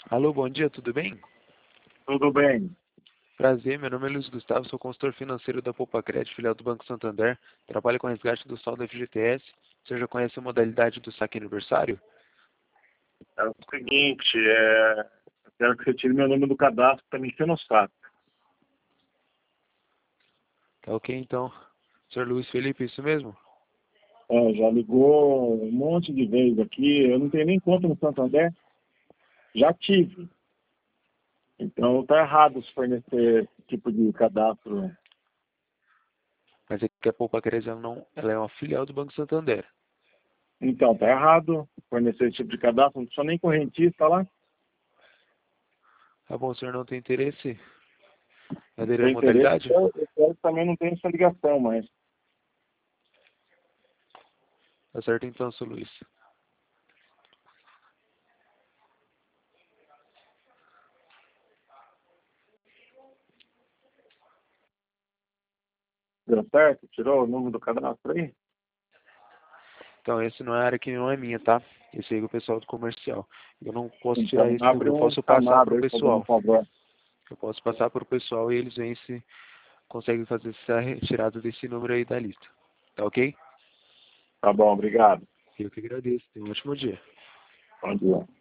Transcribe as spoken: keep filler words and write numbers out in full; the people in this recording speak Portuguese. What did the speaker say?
Alô, bom dia, tudo bem? Tudo bem. Prazer, meu nome é Luiz Gustavo, sou consultor financeiro da Poupa Crédito, filial do Banco Santander. Trabalho com resgate do saldo F G T S. Você já conhece a modalidade do saque aniversário? É o seguinte, é... eu quero que você tire meu número do cadastro para me encher no saco. Tá ok, então. senhor Luiz Felipe, isso mesmo? É, já ligou um monte de vezes aqui, eu não tenho nem conta no Santander, já tive. Então tá errado se fornecer esse tipo de cadastro. Mas é que a Poupa Crédito ela não, ela é uma filial do Banco Santander. Então tá errado fornecer esse tipo de cadastro, não sou nem correntista lá. Tá bom, o senhor não tem interesse em aderir à Tem interesse, modalidade? eu, eu também não tenho essa ligação, mas Tá certo então, senhor Luiz. deu certo? Tirou o número do cadastro aí? Então, esse não é área que não é minha, tá? Esse aí é o pessoal do comercial. Eu não posso tirar Então esse abre número, eu um posso passar para chamado o aí, fazendo um pessoal. favor. Eu posso passar para o pessoal e eles veem se conseguem fazer essa retirada desse número aí da lista. Tá ok? Tá bom, obrigado. Eu que agradeço. Tenha um ótimo dia. Bom dia.